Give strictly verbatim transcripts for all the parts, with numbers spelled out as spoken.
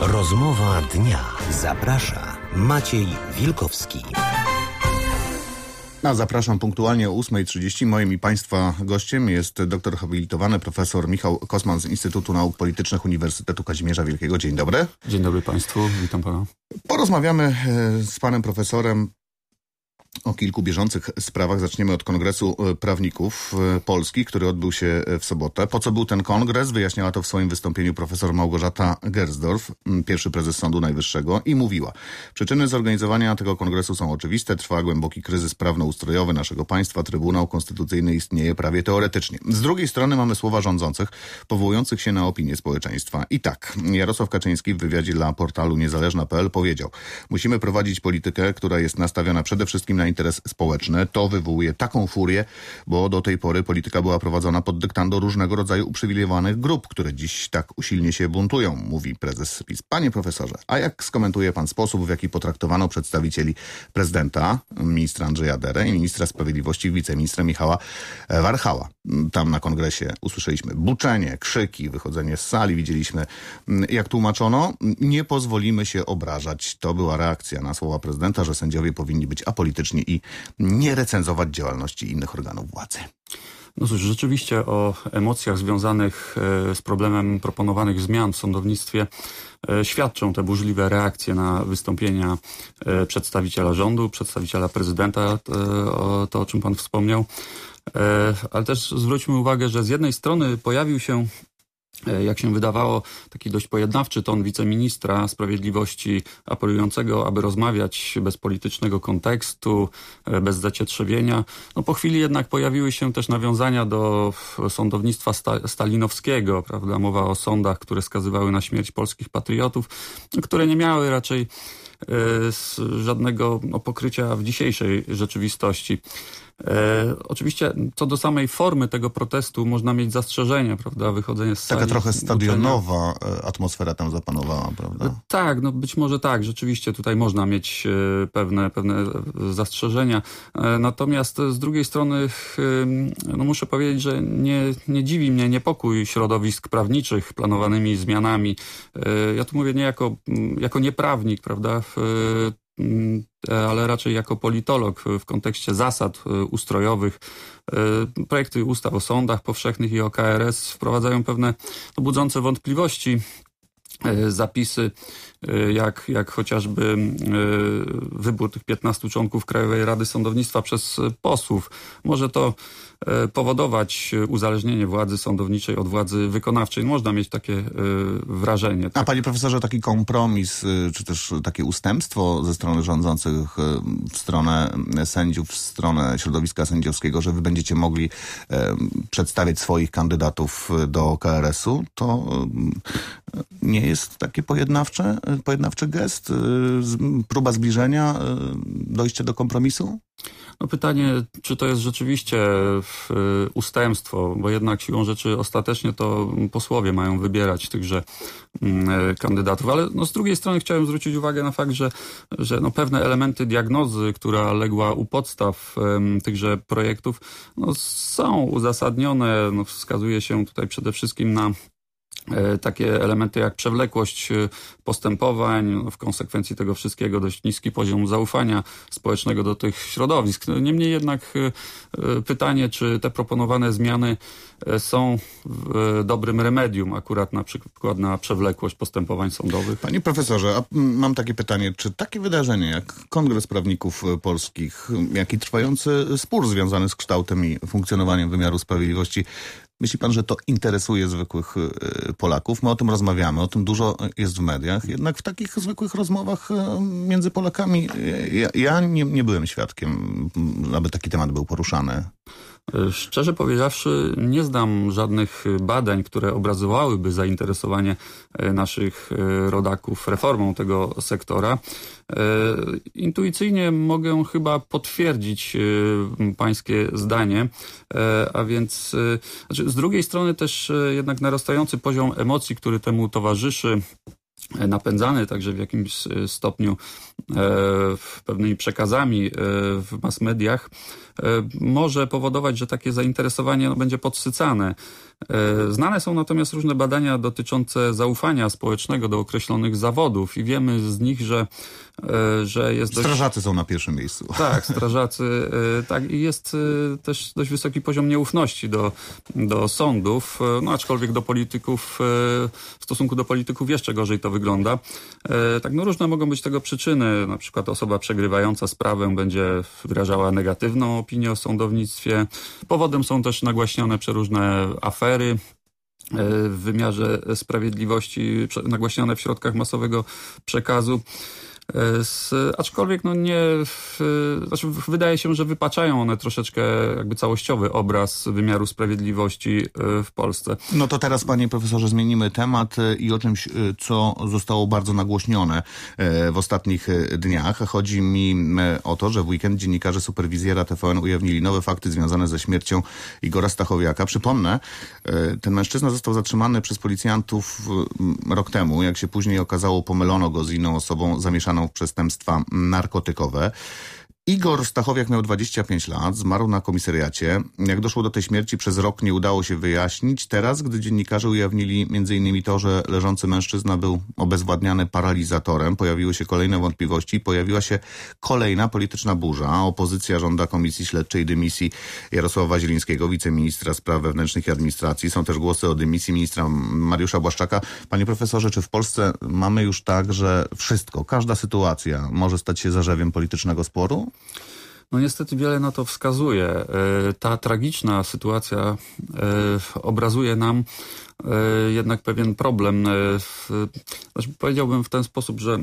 Rozmowa dnia. Zaprasza Maciej Wilkowski. A zapraszam punktualnie o ósma trzydzieści. Moim i Państwa gościem jest doktor habilitowany profesor Michał Kosman z Instytutu Nauk Politycznych Uniwersytetu Kazimierza Wielkiego. Dzień dobry. Dzień dobry Państwu, witam Pana. Porozmawiamy z Panem Profesorem o kilku bieżących sprawach. Zaczniemy od Kongresu Prawników Polskich, który odbył się w sobotę. Po co był ten kongres? Wyjaśniała to w swoim wystąpieniu profesor Małgorzata Gersdorf, pierwszy prezes Sądu Najwyższego, i mówiła: przyczyny zorganizowania tego kongresu są oczywiste. Trwa głęboki kryzys prawnoustrojowy naszego państwa. Trybunał Konstytucyjny istnieje prawie teoretycznie. Z drugiej strony mamy słowa rządzących, powołujących się na opinię społeczeństwa. I tak, Jarosław Kaczyński w wywiadzie dla portalu niezależna kropka p l powiedział: musimy prowadzić politykę, która jest nastawiona przede wszystkim na interes społeczny. To wywołuje taką furię, bo do tej pory polityka była prowadzona pod dyktando różnego rodzaju uprzywilejowanych grup, które dziś tak usilnie się buntują, mówi prezes PiS. Panie profesorze, a jak skomentuje pan sposób, w jaki potraktowano przedstawicieli prezydenta, ministra Andrzeja Derę, i ministra sprawiedliwości, wiceministra Michała Warchała? Tam na kongresie usłyszeliśmy buczenie, krzyki, wychodzenie z sali. Widzieliśmy, jak tłumaczono: nie pozwolimy się obrażać. To była reakcja na słowa prezydenta, że sędziowie powinni być apolityczni i nie recenzować działalności innych organów władzy. No cóż, rzeczywiście o emocjach związanych z problemem proponowanych zmian w sądownictwie świadczą te burzliwe reakcje na wystąpienia przedstawiciela rządu, przedstawiciela prezydenta, to, to o czym pan wspomniał. Ale też zwróćmy uwagę, że z jednej strony pojawił się, jak się wydawało, taki dość pojednawczy ton wiceministra sprawiedliwości, apelującego, aby rozmawiać bez politycznego kontekstu, bez zacietrzewienia. No po chwili jednak pojawiły się też nawiązania do sądownictwa sta- stalinowskiego, prawda? Mowa o sądach, które skazywały na śmierć polskich patriotów, które nie miały raczej z żadnego no, pokrycia w dzisiejszej rzeczywistości. E, oczywiście co do samej formy tego protestu można mieć zastrzeżenia, prawda, wychodzenie z sali. Taka trochę stadionowa uczenia. Atmosfera tam zapanowała, prawda? E, tak, no być może tak, rzeczywiście tutaj można mieć e, pewne, pewne zastrzeżenia. E, natomiast z drugiej strony e, no muszę powiedzieć, że nie, nie dziwi mnie niepokój środowisk prawniczych planowanymi zmianami. E, ja tu mówię nie jako, jako nieprawnik, prawda, e, ale raczej jako politolog w kontekście zasad ustrojowych. Projekty ustaw o sądach powszechnych i o K R S wprowadzają pewne budzące wątpliwości zapisy, jak, jak chociażby wybór tych piętnastu członków Krajowej Rady Sądownictwa przez posłów. Może to powodować uzależnienie władzy sądowniczej od władzy wykonawczej. Można mieć takie wrażenie. Tak? A panie profesorze, taki kompromis, czy też takie ustępstwo ze strony rządzących w stronę sędziów, w stronę środowiska sędziowskiego, że wy będziecie mogli przedstawiać swoich kandydatów do K R S u, to nie jest takie pojednawcze, pojednawczy gest, próba zbliżenia, dojście do kompromisu? No pytanie, czy to jest rzeczywiście ustępstwo, bo jednak siłą rzeczy ostatecznie to posłowie mają wybierać tychże kandydatów. Ale no z drugiej strony chciałem zwrócić uwagę na fakt, że, że no pewne elementy diagnozy, która legła u podstaw um, tychże projektów, no są uzasadnione. No wskazuje się tutaj przede wszystkim na takie elementy jak przewlekłość postępowań, w konsekwencji tego wszystkiego dość niski poziom zaufania społecznego do tych środowisk. Niemniej jednak pytanie, czy te proponowane zmiany są dobrym remedium akurat na przykład na przewlekłość postępowań sądowych. Panie profesorze, a mam takie pytanie, czy takie wydarzenie jak Kongres Prawników Polskich, jak i trwający spór związany z kształtem i funkcjonowaniem wymiaru sprawiedliwości, myśli pan, że to interesuje zwykłych Polaków? My o tym rozmawiamy, o tym dużo jest w mediach, jednak w takich zwykłych rozmowach między Polakami ja, ja nie, nie byłem świadkiem, aby taki temat był poruszany. Szczerze powiedziawszy, nie znam żadnych badań, które obrazowałyby zainteresowanie naszych rodaków reformą tego sektora. Intuicyjnie mogę chyba potwierdzić pańskie zdanie, a więc znaczy z drugiej strony też jednak narastający poziom emocji, który temu towarzyszy, napędzany także w jakimś stopniu pewnymi przekazami w mass mediach, może powodować, że takie zainteresowanie no, będzie podsycane. Znane są natomiast różne badania dotyczące zaufania społecznego do określonych zawodów i wiemy z nich, że, że jest dość... Strażacy są na pierwszym miejscu. Tak, strażacy. Tak, i jest też dość wysoki poziom nieufności do, do sądów, no aczkolwiek do polityków, w stosunku do polityków jeszcze gorzej to wygląda. Tak, no różne mogą być tego przyczyny. Na przykład osoba przegrywająca sprawę będzie wyrażała negatywną opinię o sądownictwie. Powodem są też nagłaśnione przeróżne afery w wymiarze sprawiedliwości, nagłaśnione w środkach masowego przekazu. Z, aczkolwiek no nie, znaczy wydaje się, że wypaczają one troszeczkę jakby całościowy obraz wymiaru sprawiedliwości w Polsce. No to teraz, panie profesorze, zmienimy temat i o czymś, co zostało bardzo nagłośnione w ostatnich dniach. Chodzi mi o to, że w weekend dziennikarze superwizjera T V N ujawnili nowe fakty związane ze śmiercią Igora Stachowiaka. Przypomnę, ten mężczyzna został zatrzymany przez policjantów rok temu. Jak się później okazało, pomylono go z inną osobą zamieszaną w przestępstwa narkotykowe. Igor Stachowiak miał dwadzieścia pięć lat, zmarł na komisariacie. Jak doszło do tej śmierci, przez rok nie udało się wyjaśnić. Teraz, gdy dziennikarze ujawnili między innymi to, że leżący mężczyzna był obezwładniany paralizatorem, pojawiły się kolejne wątpliwości, pojawiła się kolejna polityczna burza. Opozycja żąda komisji śledczej dymisji Jarosława Zielińskiego, wiceministra spraw wewnętrznych i administracji. Są też głosy o dymisji ministra Mariusza Błaszczaka. Panie profesorze, czy w Polsce mamy już tak, że wszystko, każda sytuacja może stać się zarzewiem politycznego sporu? No niestety wiele na to wskazuje. Ta tragiczna sytuacja obrazuje nam jednak pewien problem. Znaczy, powiedziałbym w ten sposób, że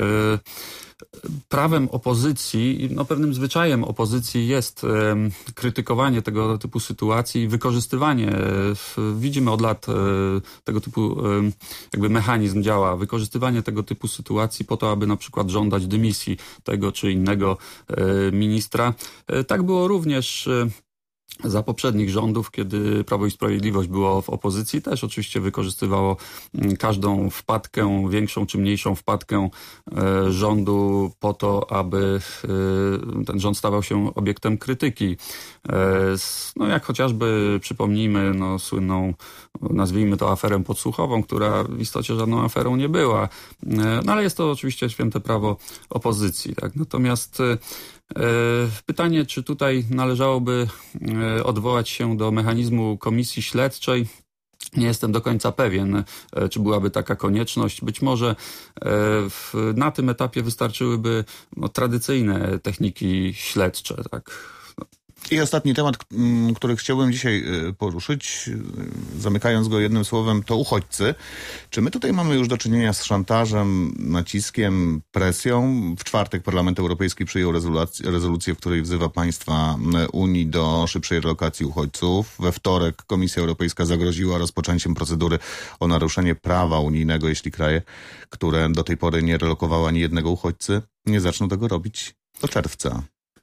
prawem opozycji, no pewnym zwyczajem opozycji jest e, krytykowanie tego typu sytuacji i wykorzystywanie. E, widzimy od lat e, tego typu e, jakby mechanizm działa. Wykorzystywanie tego typu sytuacji po to, aby na przykład żądać dymisji tego czy innego e, ministra. E, tak było również e, za poprzednich rządów, kiedy Prawo i Sprawiedliwość było w opozycji, też oczywiście wykorzystywało każdą wpadkę, większą czy mniejszą wpadkę e, rządu po to, aby e, ten rząd stawał się obiektem krytyki. E, no jak chociażby przypomnijmy no, słynną, nazwijmy to aferę podsłuchową, która w istocie żadną aferą nie była. E, no ale jest to oczywiście święte prawo opozycji. Tak? Natomiast e, pytanie, czy tutaj należałoby odwołać się do mechanizmu komisji śledczej? Nie jestem do końca pewien, czy byłaby taka konieczność. Być może na tym etapie wystarczyłyby no, tradycyjne techniki śledcze, tak. I ostatni temat, który chciałbym dzisiaj poruszyć, zamykając go jednym słowem, to uchodźcy. Czy my tutaj mamy już do czynienia z szantażem, naciskiem, presją? W czwartek Parlament Europejski przyjął rezolucję, rezolucję, w której wzywa państwa Unii do szybszej relokacji uchodźców. We wtorek Komisja Europejska zagroziła rozpoczęciem procedury o naruszenie prawa unijnego, jeśli kraje, które do tej pory nie relokowały ani jednego uchodźcy, nie zaczną tego robić do czerwca.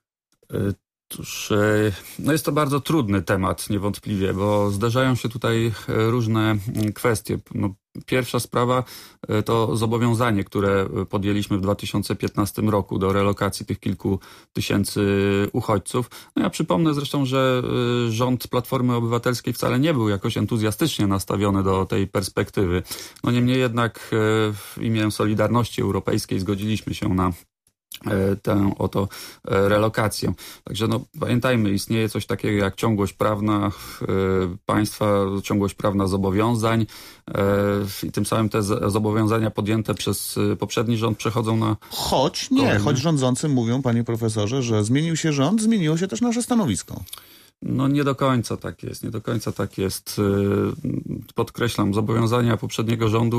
Otóż, no jest to bardzo trudny temat niewątpliwie, bo zdarzają się tutaj różne kwestie. No, pierwsza sprawa to zobowiązanie, które podjęliśmy w dwa tysiące piętnastym roku do relokacji tych kilku tysięcy uchodźców. No ja przypomnę zresztą, że rząd Platformy Obywatelskiej wcale nie był jakoś entuzjastycznie nastawiony do tej perspektywy. No niemniej jednak w imię Solidarności Europejskiej zgodziliśmy się na tę oto relokację. Także no, pamiętajmy, istnieje coś takiego jak ciągłość prawna e, państwa, ciągłość prawna zobowiązań e, i tym samym te zobowiązania podjęte przez poprzedni rząd przechodzą na... Choć nie, kolejny. choć rządzący mówią, panie profesorze, że zmienił się rząd, zmieniło się też nasze stanowisko. No nie do końca tak jest, nie do końca tak jest. Podkreślam, zobowiązania poprzedniego rządu,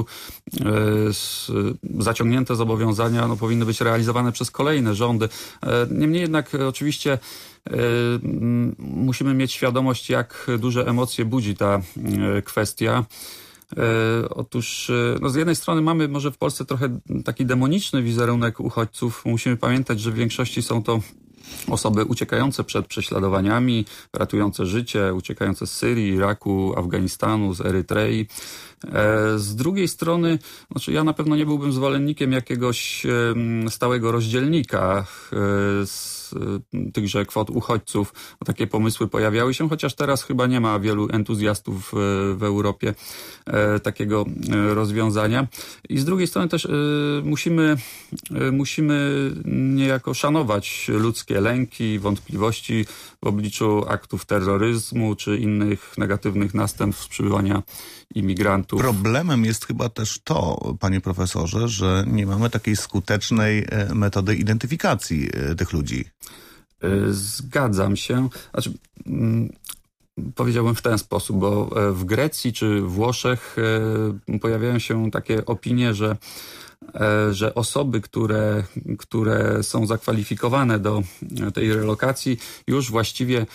zaciągnięte zobowiązania no, powinny być realizowane przez kolejne rządy. Niemniej jednak oczywiście musimy mieć świadomość, jak duże emocje budzi ta kwestia. Otóż no z jednej strony mamy może w Polsce trochę taki demoniczny wizerunek uchodźców. Musimy pamiętać, że w większości są to osoby uciekające przed prześladowaniami, ratujące życie, uciekające z Syrii, Iraku, Afganistanu, z Erytrei. Z drugiej strony, znaczy ja na pewno nie byłbym zwolennikiem jakiegoś stałego rozdzielnika z tychże kwot uchodźców. Takie pomysły pojawiały się, chociaż teraz chyba nie ma wielu entuzjastów w Europie takiego rozwiązania. I z drugiej strony też musimy, musimy niejako szanować ludzkie lęki, wątpliwości w obliczu aktów terroryzmu czy innych negatywnych następstw przybywania imigrantów. Problemem jest chyba też to, panie profesorze, że nie mamy takiej skutecznej metody identyfikacji tych ludzi. Zgadzam się. Znaczy, powiedziałbym w ten sposób, bo w Grecji czy Włoszech pojawiają się takie opinie, że że osoby, które, które są zakwalifikowane do tej relokacji już właściwie,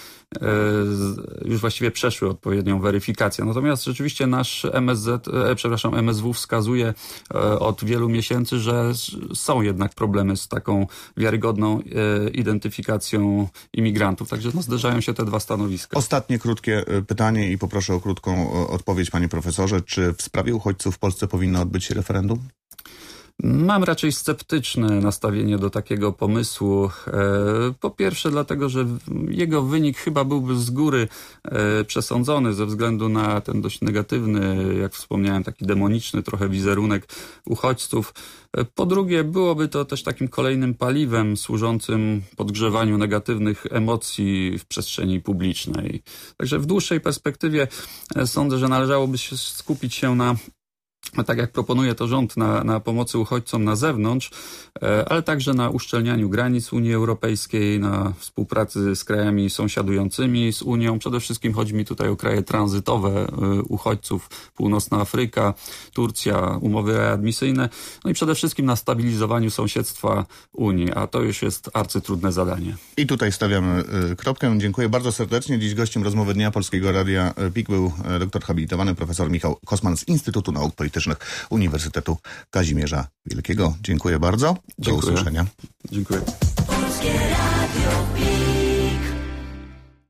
już właściwie przeszły odpowiednią weryfikację. Natomiast rzeczywiście nasz M S Z, przepraszam, M S W wskazuje od wielu miesięcy, że są jednak problemy z taką wiarygodną identyfikacją imigrantów. Także no, zderzają się te dwa stanowiska. Ostatnie krótkie pytanie i poproszę o krótką odpowiedź, panie profesorze. Czy w sprawie uchodźców w Polsce powinno odbyć się referendum? Mam raczej sceptyczne nastawienie do takiego pomysłu. Po pierwsze dlatego, że jego wynik chyba byłby z góry przesądzony ze względu na ten dość negatywny, jak wspomniałem, taki demoniczny trochę wizerunek uchodźców. Po drugie, byłoby to też takim kolejnym paliwem służącym podgrzewaniu negatywnych emocji w przestrzeni publicznej. Także w dłuższej perspektywie sądzę, że należałoby się skupić się na tak jak proponuje to rząd, na, na pomocy uchodźcom na zewnątrz, ale także na uszczelnianiu granic Unii Europejskiej, na współpracy z krajami sąsiadującymi z Unią. Przede wszystkim chodzi mi tutaj o kraje tranzytowe uchodźców, Północna Afryka, Turcja, umowy readmisyjne, no i przede wszystkim na stabilizowaniu sąsiedztwa Unii, a to już jest arcytrudne zadanie. I tutaj stawiamy kropkę. Dziękuję bardzo serdecznie. Dziś gościem rozmowy Dnia Polskiego Radia P I K był doktor habilitowany profesor Michał Kosman z Instytutu Nauk Politycznych Uniwersytetu Kazimierza Wielkiego. Dziękuję bardzo. Do Dziękuję. usłyszenia. Dziękuję.